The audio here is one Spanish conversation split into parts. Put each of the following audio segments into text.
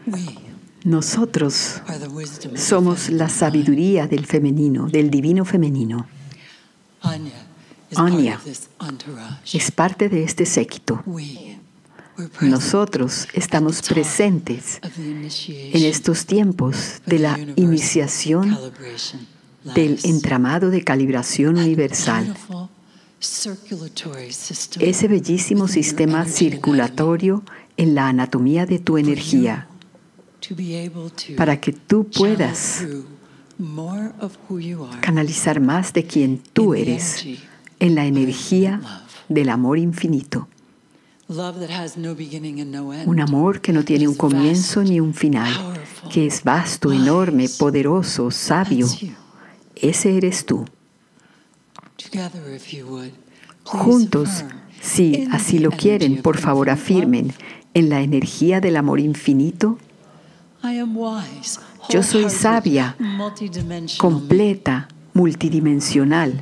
Nosotros somos la sabiduría del femenino, del divino femenino. Anya es parte de este séquito. Nosotros estamos presentes en estos tiempos de la iniciación del entramado de calibración universal. Ese bellísimo sistema circulatorio en la anatomía de tu energía, para que tú puedas canalizar más de quien tú eres en la energía del amor infinito. Un amor que no tiene un comienzo ni un final, que es vasto, enorme, poderoso, sabio. Ese eres tú. Juntos, si así lo quieren, por favor afirmen, en la energía del amor infinito, yo soy sabia, completa, multidimensional.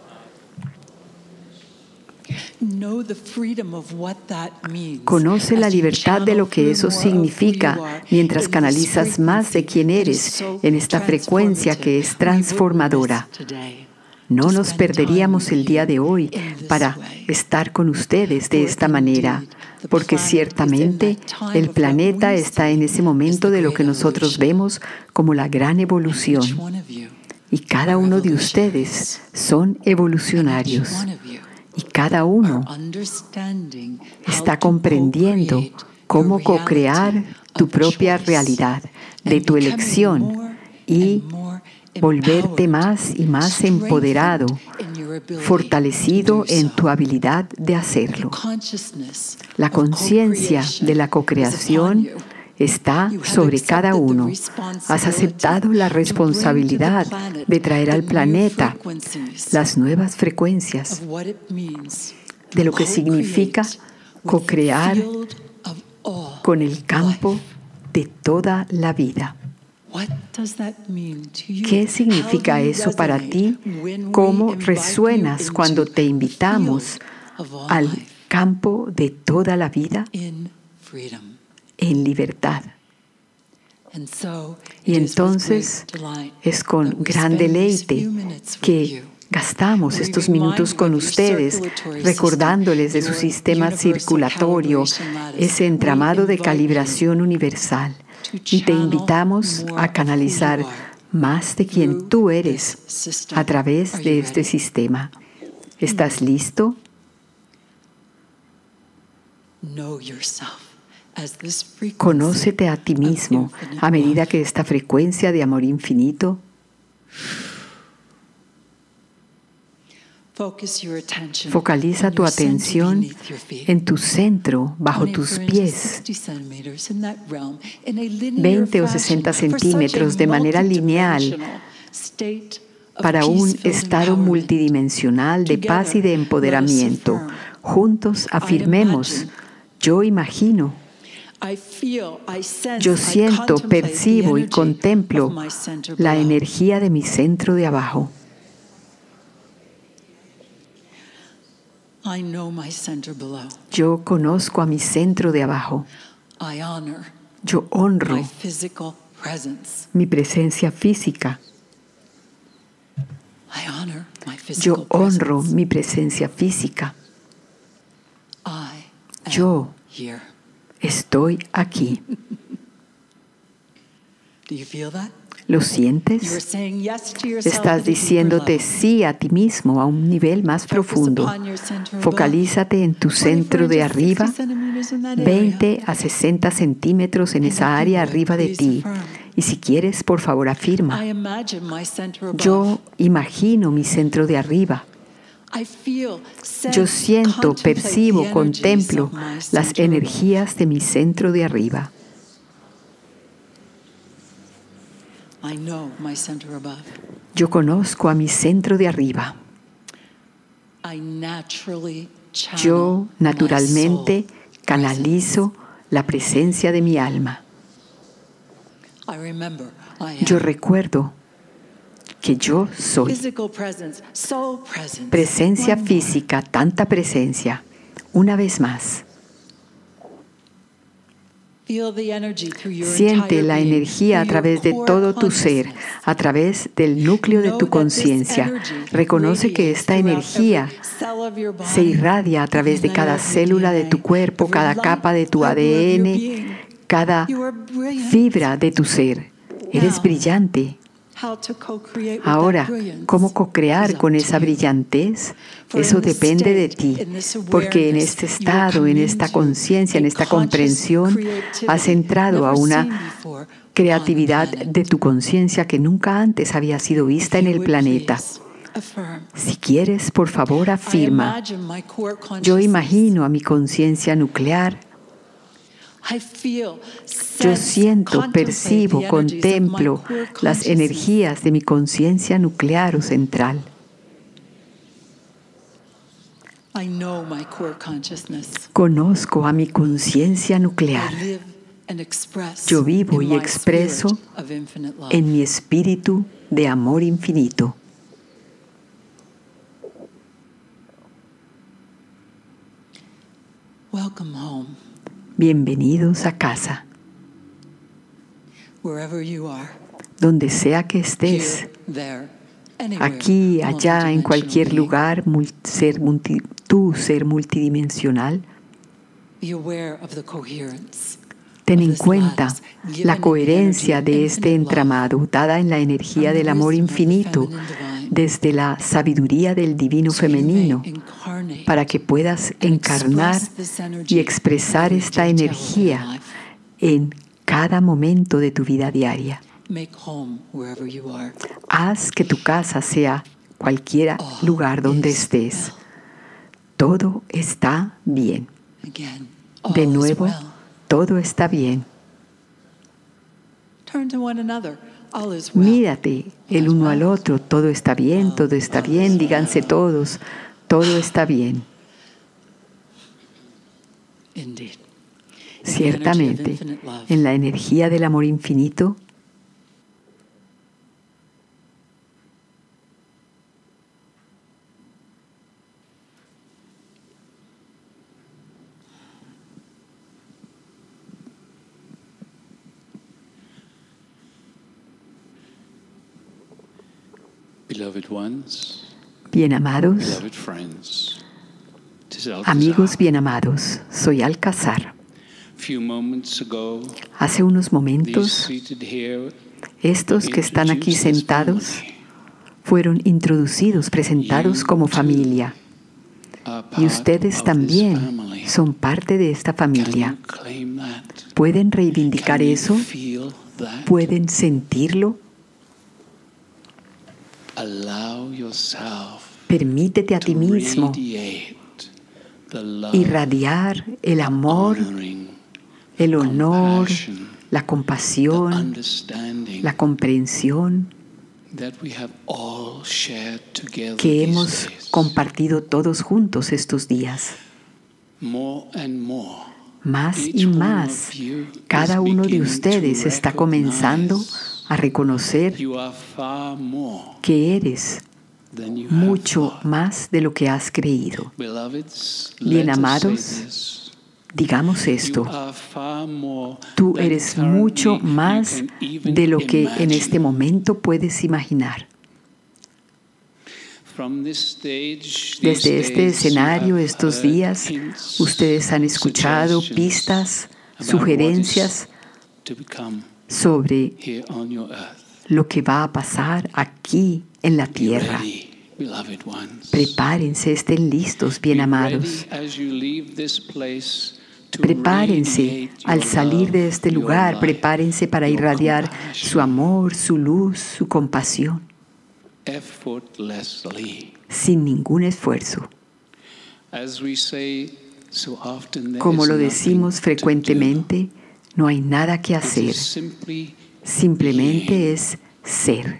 Conoce la libertad de lo que eso significa mientras canalizas más de quien eres en esta frecuencia que es transformadora. No nos perderíamos el día de hoy para estar con ustedes de esta manera, porque ciertamente el planeta está en ese momento de lo que nosotros vemos como la gran evolución. Y cada uno de ustedes son evolucionarios. Y cada uno está comprendiendo cómo co-crear tu propia realidad de tu elección y volverte más y más empoderado, fortalecido en tu habilidad de hacerlo. La conciencia de la co-creación está sobre cada uno. Has aceptado la responsabilidad de traer al planeta las nuevas frecuencias de lo que significa co-crear con el campo de toda la vida. ¿Qué significa eso para ti? ¿Cómo resuenas cuando te invitamos al campo de toda la vida? En libertad. Y entonces es con gran deleite que gastamos estos minutos con ustedes, recordándoles de su sistema circulatorio, ese entramado de calibración universal. Y te invitamos a canalizar más de quien tú eres a través de este sistema. ¿Estás listo? Conócete a ti mismo a medida que esta frecuencia de amor infinito focaliza tu atención en tu centro, bajo tus pies, 20 o 60 centímetros de manera lineal para un estado multidimensional de paz y de empoderamiento. Juntos afirmemos, yo imagino, yo siento, percibo y contemplo la energía de mi centro de abajo. Yo conozco a mi centro de abajo. Yo honro mi presencia física. Yo honro mi presencia física. Yo estoy aquí. ¿Lo sientes? Estás diciéndote sí a ti mismo a un nivel más profundo. Focalízate en tu centro de arriba, 20 a 60 centímetros en esa área arriba de ti. Y si quieres, por favor, afirma. Yo imagino mi centro de arriba. Yo siento, percibo, contemplo las energías de mi centro de arriba. Yo conozco a mi centro de arriba. Yo naturalmente canalizo la presencia de mi alma. Yo recuerdo que yo soy presencia física, tanta presencia. Una vez más. Siente la energía a través de todo tu ser, a través del núcleo de tu conciencia. Reconoce que esta energía se irradia a través de cada célula de tu cuerpo, cada capa de tu ADN, cada fibra de tu ser. Eres brillante. Ahora, ¿cómo co-crear con esa brillantez? Eso depende de ti, porque en este estado, en esta conciencia, en esta comprensión, has entrado a una creatividad de tu conciencia que nunca antes había sido vista en el planeta. Si quieres, por favor, afirma: yo imagino a mi conciencia nuclear. Yo siento, percibo, contemplo las energías de mi conciencia nuclear o central. Conozco a mi conciencia nuclear. Yo vivo y expreso en mi espíritu de amor infinito. Welcome home. Bienvenidos a casa. Donde sea que estés, aquí, allá, en cualquier lugar, tu ser multidimensional, ten en cuenta la coherencia de este entramado dada en la energía del amor infinito desde la sabiduría del divino femenino, para que puedas encarnar y expresar esta energía en cada momento de tu vida diaria. Haz que tu casa sea cualquier lugar donde estés. Todo está bien. De nuevo, todo está bien. Mírate el uno al otro. Todo está bien, todo está bien. Díganse todos, todo está bien. Ciertamente, en la energía del amor infinito, bien amados, amigos bien amados, soy Alcázar. Hace unos momentos, estos que están aquí sentados fueron introducidos, presentados como familia. Y ustedes también son parte de esta familia. ¿Pueden reivindicar eso? ¿Pueden sentirlo? Permítete a ti mismo irradiar el amor, el honor, la compasión, la comprensión que hemos compartido todos juntos estos días. Más y más, cada uno de ustedes está comenzando a reconocer que eres mucho más de lo que has creído. Bien amados, digamos esto: tú eres mucho más de lo que en este momento puedes imaginar. Desde este escenario, estos días, ustedes han escuchado pistas, sugerencias sobre lo que va a pasar aquí en la tierra. Prepárense, estén listos, bien amados. Prepárense al salir de este lugar, prepárense para irradiar su amor, su luz, su compasión, sin ningún esfuerzo. Como lo decimos frecuentemente, no hay nada que hacer, simplemente es ser.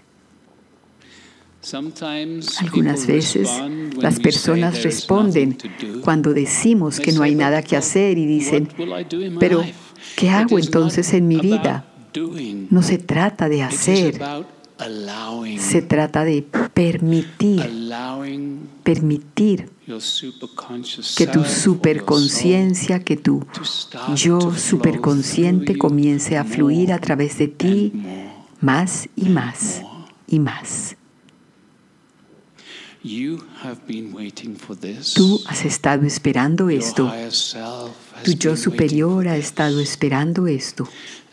Algunas veces las personas responden cuando decimos que no hay nada que hacer y dicen: pero ¿qué hago entonces en mi vida? No se trata de hacer, Se trata de permitir que tu superconciencia, que tu yo superconsciente comience a fluir a través de ti más y más y más. Tú has estado esperando esto. Tu yo superior ha estado esperando esto.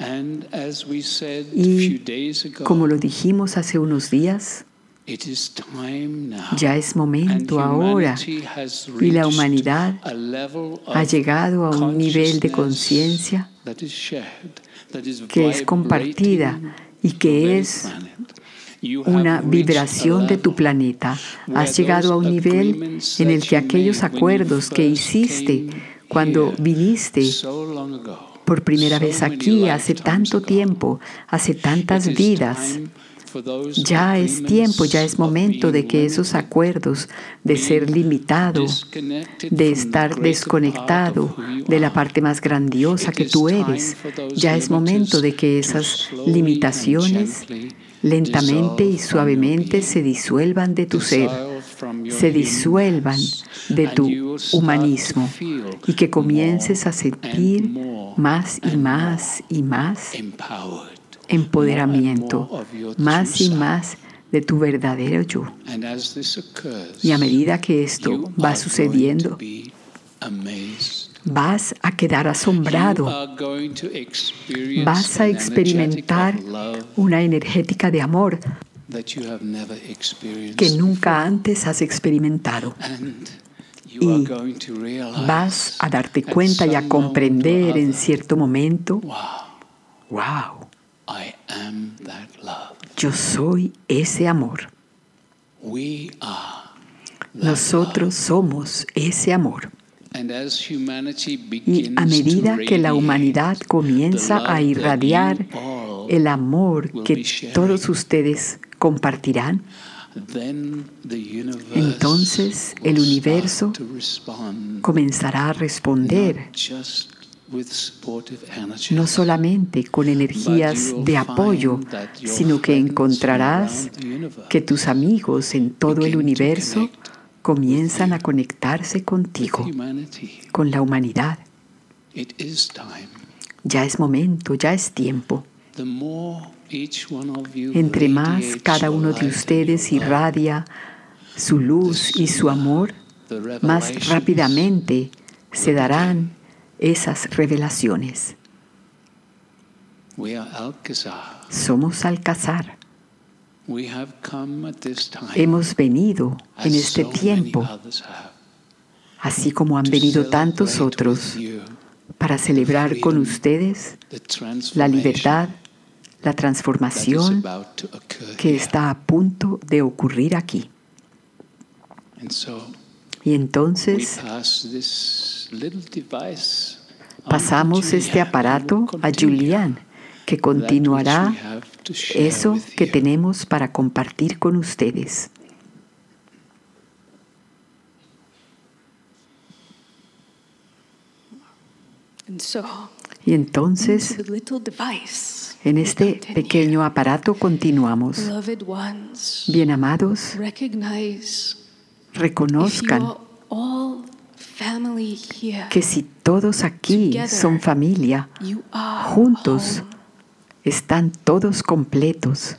Y como lo dijimos hace unos días, ya es momento ahora, y la humanidad ha llegado a un nivel de conciencia que es compartida y que es una vibración de tu planeta. Has llegado a un nivel en el que aquellos acuerdos que hiciste cuando viniste por primera vez aquí, hace tanto tiempo, hace tantas vidas, ya es tiempo, ya es momento de que esos acuerdos de ser limitado, de estar desconectado de la parte más grandiosa que tú eres, ya es momento de que esas limitaciones lentamente y suavemente se disuelvan de tu ser, se disuelvan de tu humanismo y que comiences a sentir más y más y más empoderamiento, más y más de tu verdadero yo. Y a medida que esto va sucediendo, vas a quedar asombrado. Vas a experimentar una energética de amor que nunca antes has experimentado. Y vas a darte cuenta y a comprender en cierto momento, wow, yo soy ese amor. Nosotros somos ese amor. Y a medida que la humanidad comienza a irradiar el amor que todos ustedes compartirán, entonces el universo comenzará a responder no solamente con energías de apoyo, sino que encontrarás que tus amigos en todo el universo comienzan a conectarse contigo, con la humanidad. Ya es momento, ya es tiempo. Entre más cada uno de ustedes irradia su luz y su amor, más rápidamente se darán esas revelaciones. Somos Alcázar. Hemos venido en este tiempo, así como han venido tantos otros, para celebrar con ustedes la libertad, la transformación que está a punto de ocurrir aquí. Y entonces pasamos este aparato a Julián, que continuará eso que tenemos para compartir con ustedes. Y entonces, en este pequeño aparato continuamos. Bien amados, reconozcan que si todos aquí son familia, juntos están todos completos.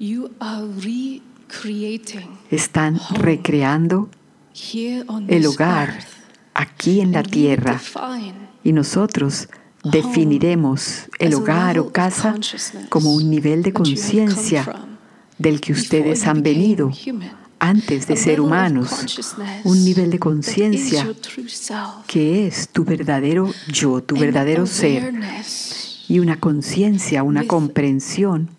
Están recreando el hogar aquí en la tierra. Y nosotros definiremos el hogar o casa como un nivel de conciencia del que ustedes han venido antes de ser humanos, un nivel de conciencia que es tu verdadero yo, tu verdadero ser, y una conciencia, una comprensión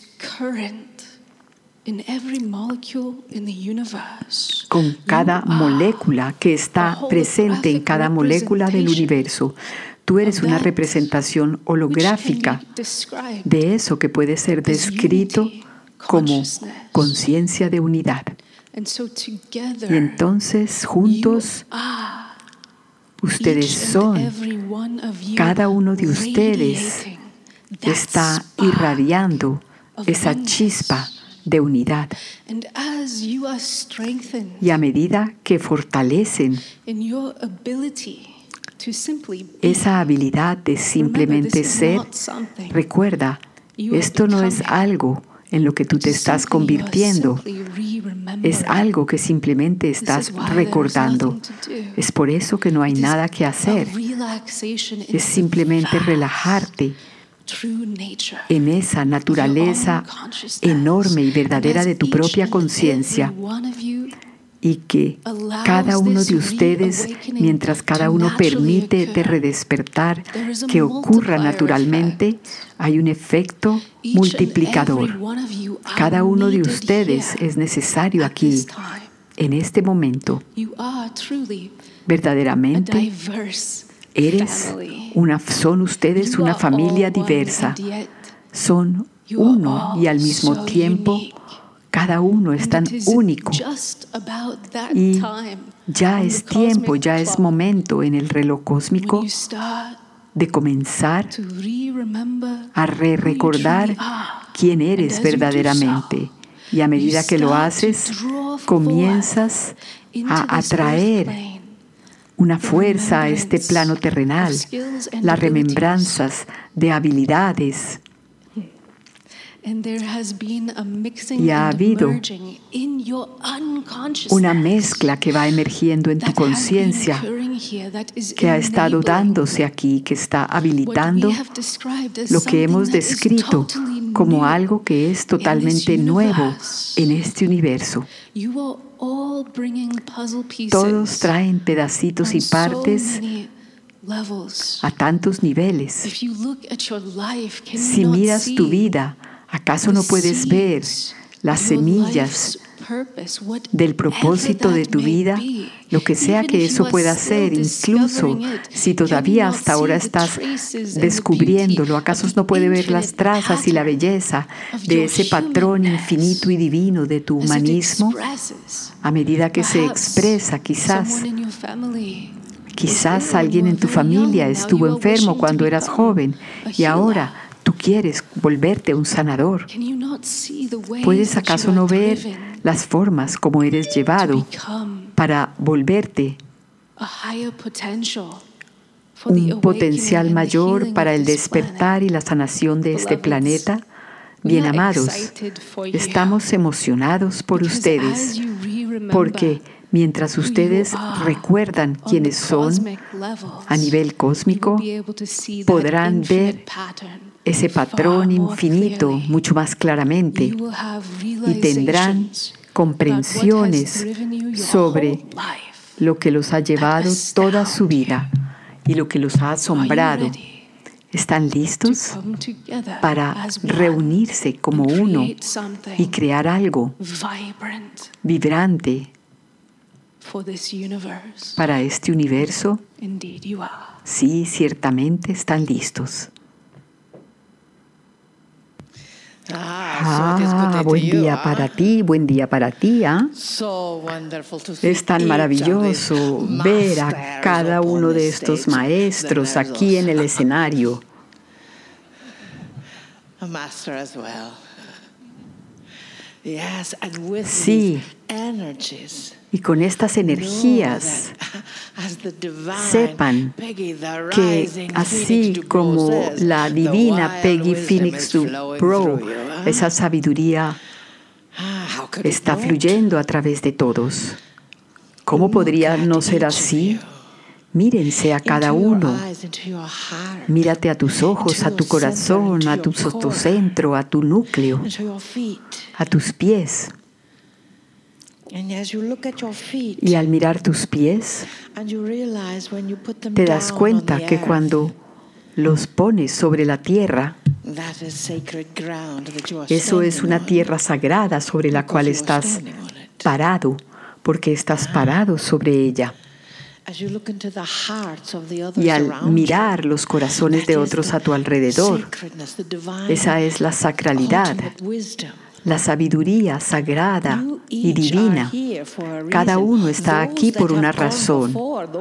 con cada molécula que está presente en cada molécula del universo. Tú eres una representación holográfica de eso que puede ser descrito como conciencia de unidad. Y entonces, juntos, ustedes son, cada uno de ustedes está irradiando esa chispa de unidad. And as you are strengthened Y a medida que fortalecen in your ability to simply be, esa habilidad de simplemente ser, recuerda, esto no es algo en lo que tú te estás convirtiendo, es algo que simplemente estás recordando. Es por eso que no hay nada que hacer. Es simplemente relajarte en esa naturaleza enorme y verdadera de tu propia conciencia, y que cada uno de ustedes, mientras cada uno permite de redespertar que ocurra naturalmente, hay un efecto multiplicador. Cada uno de ustedes es necesario aquí, en este momento. Verdaderamente, son ustedes una familia diversa. Son uno y al mismo tiempo cada uno es tan único. Y ya es tiempo, ya es momento en el reloj cósmico de comenzar a recordar quién eres verdaderamente. Y a medida que lo haces, comienzas a atraer una fuerza a este plano terrenal, las remembranzas de habilidades. Y ha habido una mezcla que va emergiendo en tu conciencia, que ha estado dándose aquí, que está habilitando lo que hemos descrito como algo que es totalmente nuevo en este universo. Todos traen pedacitos y partes a tantos niveles. Si miras tu vida, ¿acaso no puedes ver las semillas del propósito de tu vida? Lo que sea que eso pueda ser, incluso si todavía hasta ahora estás descubriéndolo, ¿acaso no puedes ver las trazas y la belleza de ese patrón infinito y divino de tu humanismo? A medida que se expresa, quizás alguien en tu familia estuvo enfermo cuando eras joven y ahora tú quieres volverte un sanador. ¿Puedes acaso no ver las formas como eres llevado para volverte un potencial mayor para el despertar y la sanación de este planeta? Bien amados, estamos emocionados por ustedes, porque mientras ustedes recuerdan quiénes son a nivel cósmico, podrán ver ese patrón infinito mucho más claramente y tendrán comprensiones sobre lo que los ha llevado toda su vida y lo que los ha asombrado. ¿Están listos para reunirse como uno y crear algo vibrante para este universo? Sí, ciertamente están listos. Buen día para ti, buen día para ti. Es tan maravilloso ver a cada uno de estos maestros aquí en el escenario. Sí, y con estas energías sepan que así como la divina Peggy Phoenix Dubrow, esa sabiduría está fluyendo a través de todos. ¿Cómo podría no ser así? Mírense a cada uno. Mírate a tus ojos, a tu corazón, a tu centro, a tu núcleo, a tus pies. Y al mirar tus pies, te das cuenta que cuando los pones sobre la tierra, eso es una tierra sagrada sobre la cual estás parado, porque estás parado sobre ella. Y al mirar los corazones de otros a tu alrededor, esa es la sacralidad, la sabiduría sagrada y divina. Cada uno está aquí por una razón.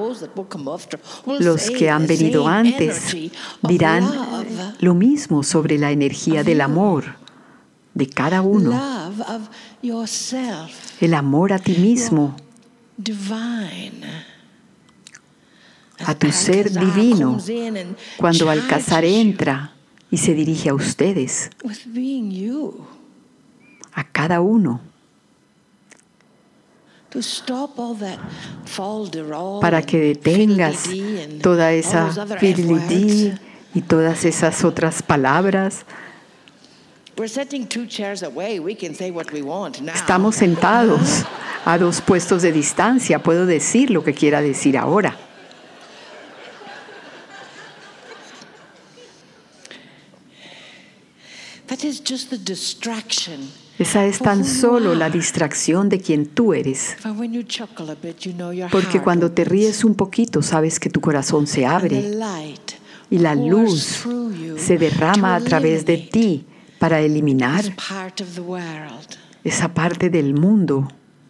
Los que han venido antes dirán lo mismo sobre la energía del amor, de cada uno, love of yourself, el amor a ti mismo, divine. a tu ser divino, cuando Alcázar entra y se dirige a ustedes, with being you, a cada uno, to stop all that falderall para que detengas fiddly-dee and toda all esa those other F fiddly-dee words. y todas esas otras palabras. We're sitting 2 chairs away. We can say what we want now. Estamos sentados a 2 puestos de distancia. Puedo decir lo que quiera decir ahora. That is just the distraction. Esa es tan solo la distracción de quien tú eres. For when you chuckle a bit, you know your Porque heart cuando te opens. ríes un poquito, sabes que tu corazón se And the abre light y la pours luz through you se derrama a to través de eliminate ti para eliminar this part of the world, esa parte del mundo,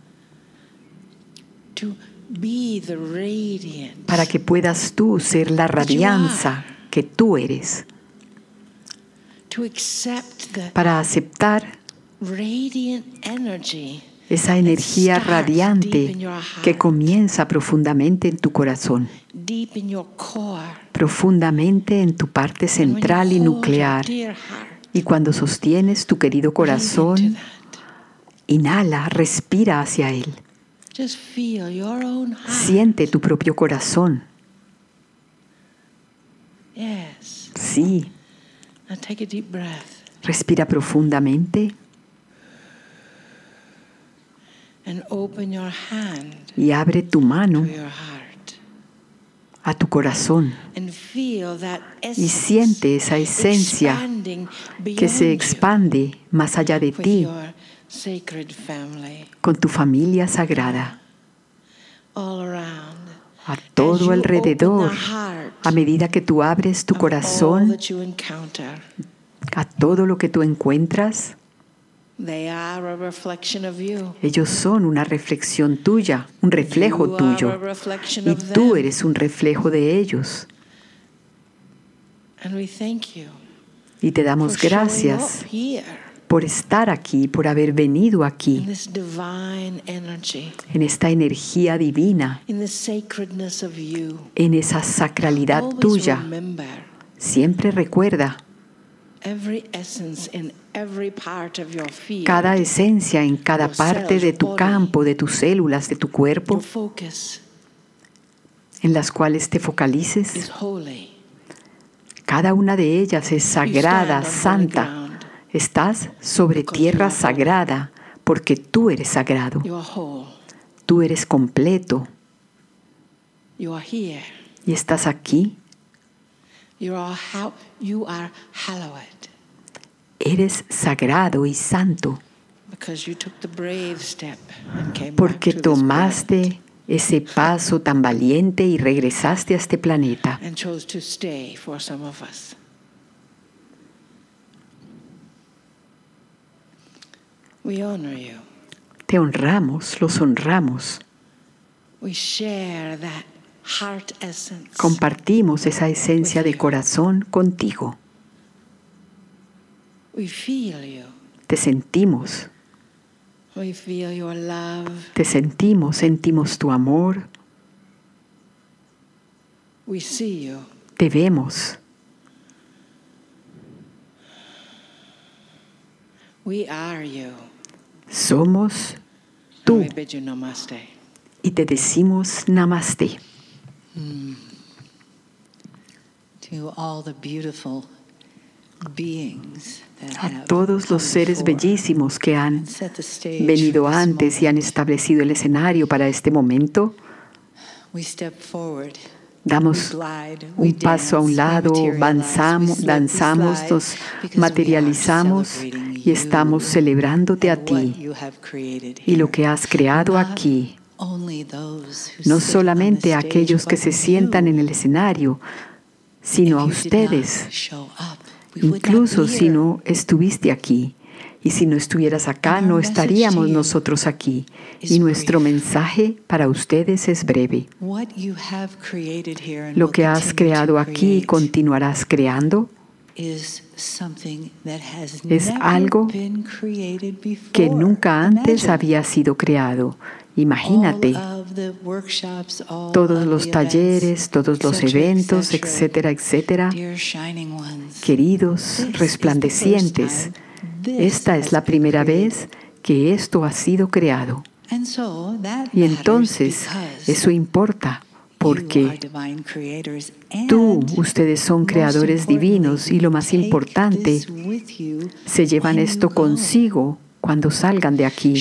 to be the radiance, para que puedas tú ser la radianza que tú eres, to accept the para aceptar radiant energy esa energía radiante que comienza profundamente en tu corazón, deep in your core. profundamente en tu parte And when central y you hold your nuclear. dear heart, Y cuando sostienes tu querido breathe corazón, into that. inhala, respira hacia él. Just feel your own heart. Siente tu propio corazón. Yes. Sí, Now take a deep breath respira profundamente and open your hand y abre tu mano to your heart a tu corazón and feel that y essence siente esa esencia expanding que se beyond you expande más allá de with ti your sacred family con tu familia sagrada, all around. a As you todo open alrededor, the heart a medida que tú abres tu of all corazón that you encounter, a todo lo que tú encuentras. they are a reflection of you. Ellos son una reflexión tuya, un reflejo You are a tuyo. reflection Y of tú them. eres un reflejo de ellos. And we thank you Y te for damos showing gracias up here por estar aquí, por haber venido in aquí, this divine energy, en esta energía divina, in the sacredness of you. en esa sacralidad Always tuya. remember Siempre recuerda every essence in every part of your field. cada esencia en cada your parte cells, de your tu body, campo, de tus células, de tu your cuerpo, focus en las cuales te focalices. is holy. Cada una de ellas es sagrada, You stand on holy santa. ground. Estás sobre tierra sagrada porque tú eres sagrado. You are whole. Tú eres completo You are here. y estás aquí. You are hallowed Eres sagrado y santo because you took the brave step and came porque back to this planet tomaste ese paso tan valiente y regresaste a este planeta and chose to stay for some of us. We honor you. Te honramos, los honramos. We share that heart essence. Compartimos esa esencia de corazón contigo. We feel you. Te sentimos, We feel your love. te sentimos, sentimos tu amor, We see you. te vemos. We are you. Somos And tú we bid you namaste. y te decimos namaste. To all the beautiful beings that A have todos los come seres before bellísimos que han and set the stage venido for this antes y han moment. establecido el escenario para este momento, We step forward. damos We glide, we un paso a un dance, we lado, materialize, danzamos, we slip, we danzamos, slide, nos because we are materializamos celebrating y estamos you celebrándote a and what ti you have created y lo here. que has creado Not aquí. only those who No sit on solamente the a stage, aquellos que but se sientan you. en el escenario, sino a If you did ustedes. not show up, we would not Incluso be si here. no estuviste aquí. Y si no estuvieras acá, And our no message estaríamos to you nosotros aquí. is Y nuestro brief. mensaje para ustedes es breve. What you have created here and Lo will que has continue to creado aquí y create continuarás creando Es algo que nunca antes había sido creado. Imagínate todos los talleres, todos los eventos, etcétera, etcétera. Queridos resplandecientes, esta es la primera vez que esto ha sido creado. Y entonces eso importa porque ustedes son creadores divinos y lo más importante, se llevan esto consigo cuando salgan de aquí.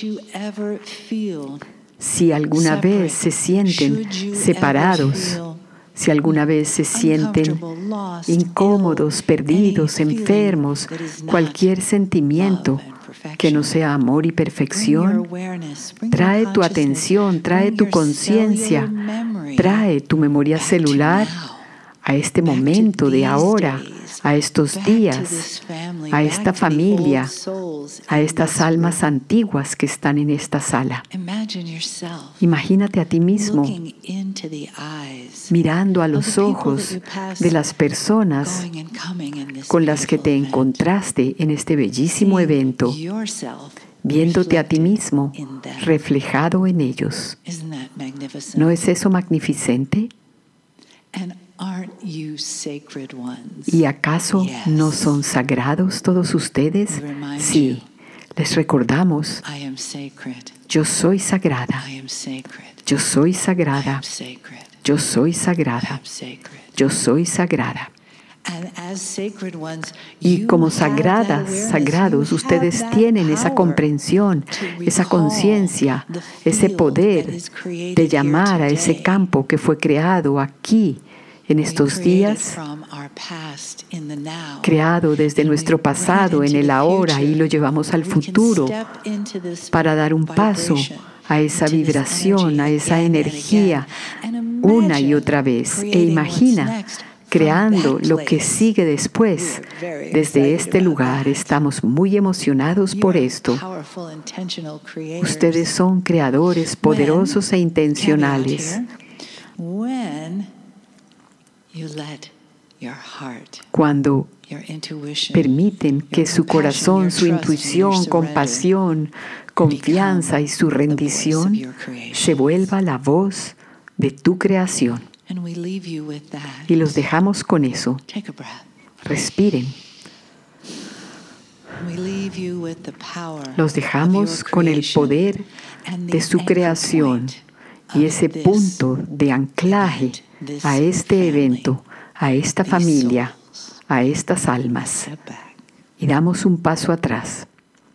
Si alguna vez se sienten separados, si alguna vez se sienten incómodos, perdidos, enfermos, cualquier sentimiento que no sea amor y perfección, trae tu atención, trae tu conciencia, trae tu memoria celular a este momento de ahora, a estos días, a esta familia, a estas almas antiguas que están en esta sala. Imagínate a ti mismo mirando a los ojos de las personas con las que te encontraste en este bellísimo evento, viéndote a ti mismo reflejado en ellos. ¿No es eso magnificente? ¿Y acaso no son sagrados todos ustedes? Sí, les recordamos, yo soy sagrada, yo soy sagrada, yo soy sagrada, yo soy sagrada. Y como sagrados, ustedes tienen esa comprensión, esa conciencia, ese poder de llamar a ese campo que fue creado aquí, en estos días, creado desde nuestro pasado, en el ahora, y lo llevamos al futuro para dar un paso a esa vibración, a esa energía, una y otra vez. E imagina creando lo que sigue después. Desde este lugar estamos muy emocionados por esto. Ustedes son creadores poderosos e intencionales. Cuando permiten que su corazón, su intuición, compasión, confianza y su rendición se vuelva la voz de tu creación. Y los dejamos con eso. Respiren. Los dejamos con el poder de su creación y ese punto de anclaje a este evento, a esta familia, a estas almas. Y damos un paso atrás.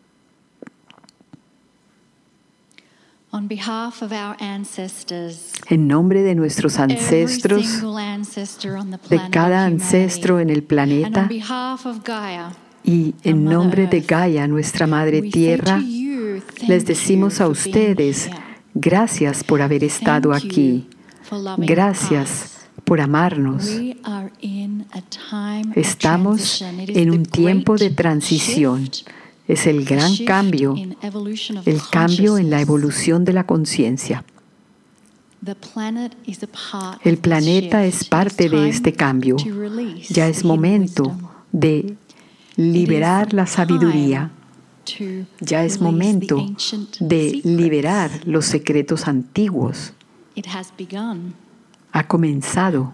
En nombre de nuestros ancestros, de cada ancestro en el planeta, y en nombre de Gaia, nuestra Madre Tierra, les decimos a ustedes, gracias por haber estado aquí. Gracias por amarnos. Estamos en un tiempo de transición. Es el gran cambio, el cambio en la evolución de la conciencia. El planeta es parte de este cambio. Ya es momento de liberar la sabiduría. Ya es momento de liberar los secretos antiguos. Ha comenzado.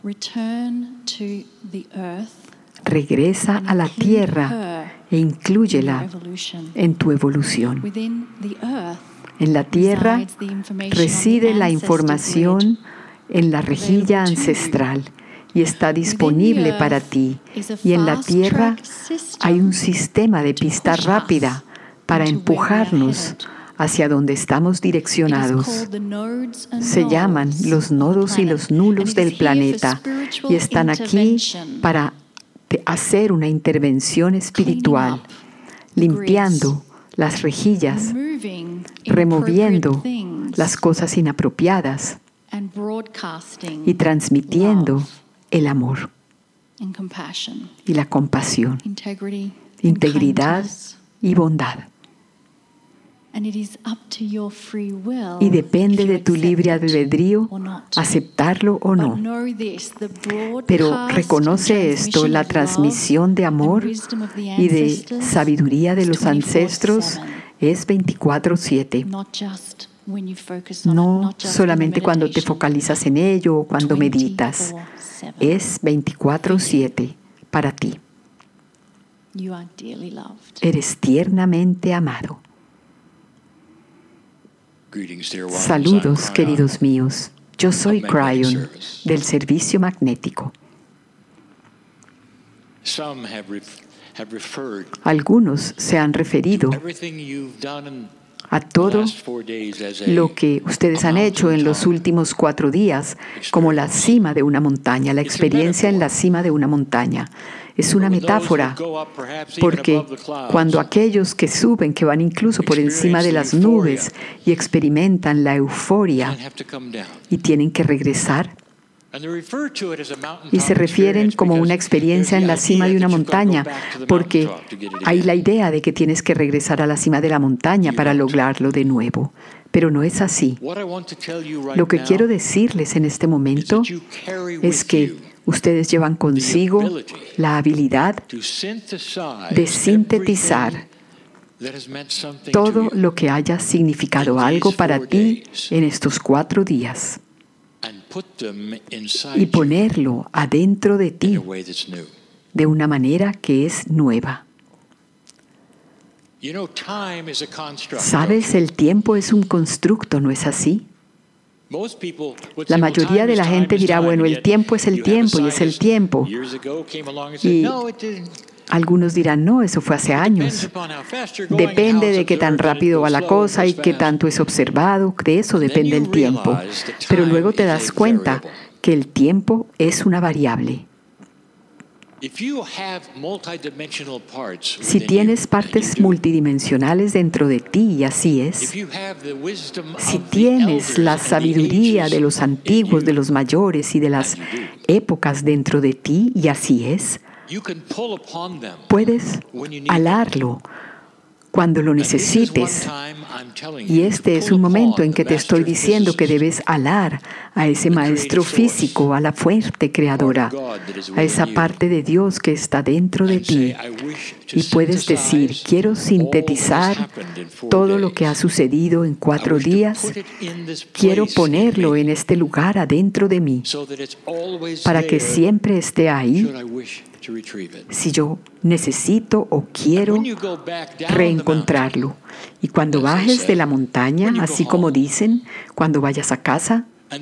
Regresa a la tierra e inclúyela en tu evolución. En la tierra reside la información en la rejilla ancestral y está disponible para ti. Y en la tierra hay un sistema de pista rápida para empujarnos hacia donde estamos direccionados. Se llaman los nodos y los nulos del planeta y están aquí para hacer una intervención espiritual, limpiando las rejillas, removiendo las cosas inapropiadas y transmitiendo el amor y la compasión, integridad y bondad. Y depende de tu libre albedrío aceptarlo o no. Pero reconoce esto, la transmisión de amor y de sabiduría de los ancestros es 24/7. No solamente cuando te focalizas en ello o cuando meditas. Es 24/7 para ti. Eres tiernamente amado. Saludos, queridos míos. Yo soy Cryon, del servicio magnético. Algunos se han referido a todo lo que ustedes han hecho en los últimos 4 días como la cima de una montaña, la experiencia en la cima de una montaña. Es una metáfora, porque cuando aquellos que suben, que van incluso por encima de las nubes y experimentan la euforia y tienen que regresar, y se refieren como una experiencia en la cima de una montaña, porque hay la idea de que tienes que regresar a la cima de la montaña para lograrlo de nuevo. Pero no es así. Lo que quiero decirles en este momento es que ustedes llevan consigo la habilidad de sintetizar todo lo que haya significado algo para ti en estos 4 días y ponerlo adentro de ti de una manera que es nueva. ¿Sabes? El tiempo es un constructo, ¿no es así? La mayoría de la gente dirá, bueno, el tiempo es el tiempo y es el tiempo. Y algunos dirán, no, eso fue hace años. Depende de qué tan rápido va la cosa y qué tanto es observado. De eso depende el tiempo. Pero luego te das cuenta que el tiempo es una variable. Si tienes partes multidimensionales dentro de ti, y así es, si tienes la sabiduría de los antiguos, de los mayores y de las épocas dentro de ti, y así es, puedes alarlo cuando lo necesites. Y este es un momento en que te estoy diciendo que debes alar a ese maestro físico, a la fuente creadora, a esa parte de Dios que está dentro de ti. Y puedes decir, quiero sintetizar todo lo que ha sucedido en 4 días. Quiero ponerlo en este lugar adentro de mí, para que siempre esté ahí si yo necesito o quiero reencontrarlo. Y cuando bajes de la montaña, así como dicen, cuando vayas a casa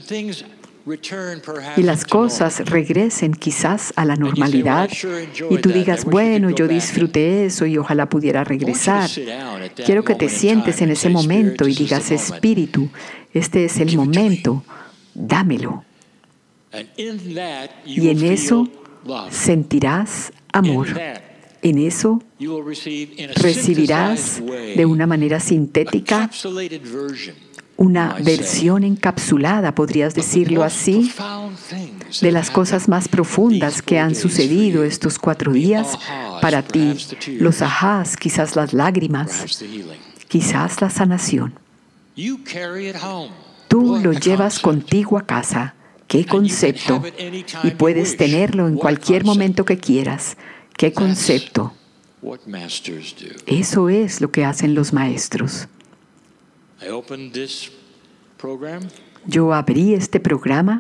y las cosas regresen quizás a la normalidad y tú digas, bueno, yo disfruté eso y ojalá pudiera regresar. Quiero que te sientes en ese momento y digas, Espíritu, este es el momento, dámelo. Y en eso sentirás amor. En eso recibirás de una manera sintética una versión encapsulada, podrías decirlo así, de las cosas más profundas que han sucedido estos 4 días para ti. Los ajás, quizás las lágrimas, quizás la sanación. Tú lo llevas contigo a casa. ¡Qué concepto! Y puedes tenerlo en cualquier momento que quieras. ¡Qué concepto! Eso es lo que hacen los maestros. Yo abrí este programa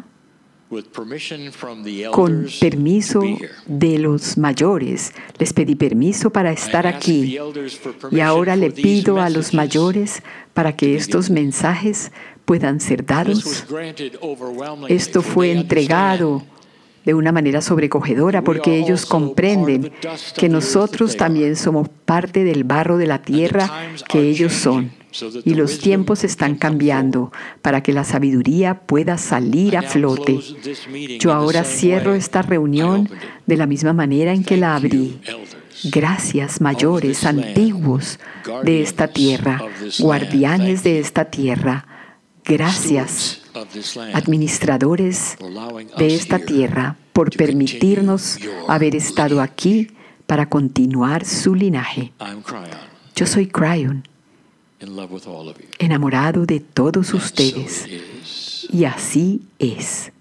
con permiso de los mayores. Les pedí permiso para estar aquí. Y ahora le pido a los mayores para que estos mensajes puedan ser dados. Esto fue entregado de una manera sobrecogedora porque ellos comprenden que nosotros también somos parte del barro de la tierra que ellos son. Y los tiempos están cambiando para que la sabiduría pueda salir a flote. Yo ahora cierro esta reunión de la misma manera en que la abrí. Gracias, mayores, antiguos de esta tierra, guardianes de esta tierra. Gracias, administradores de esta tierra, por permitirnos haber estado aquí para continuar su linaje. Yo soy Cryon. enamorado de todos ustedes. Y así es.